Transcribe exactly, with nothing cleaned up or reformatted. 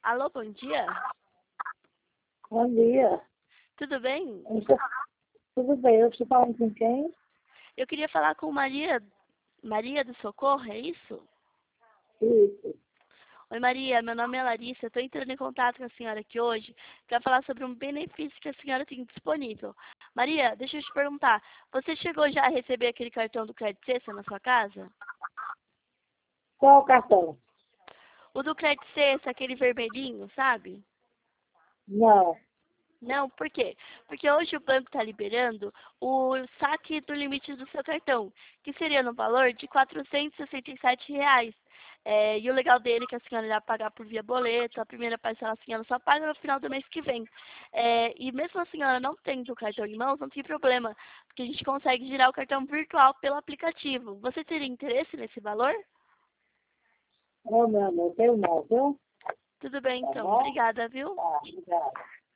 Alô, bom dia. Bom dia. Tudo bem? Eu estou- Tudo bem, eu estou falando com quem? Eu queria falar com Maria, Maria do Socorro, é isso? Isso. Oi, Maria, meu nome é Larissa. Estou entrando em contato com a senhora aqui hoje para falar sobre um benefício que a senhora tem disponível. Maria, deixa eu te perguntar, você chegou já a receber aquele cartão do Crédito Sexta na sua casa? Qual o cartão? O do Crédito Sexta, aquele vermelhinho, sabe? Não. Não, por quê? Porque hoje o banco está liberando o saque do limite do seu cartão, que seria no valor de quatrocentos e sessenta e sete reais. É, e o legal dele é que a senhora irá pagar por via boleto, a primeira parcela a senhora só paga no final do mês que vem. É, e mesmo a senhora não tendo o cartão em mãos, não tem problema, porque a gente consegue girar o cartão virtual pelo aplicativo. Você teria interesse nesse valor? Ô, meu amor, tenho não, viu? Tudo bem, Tá então. bom? Obrigada, viu? Tá, obrigada.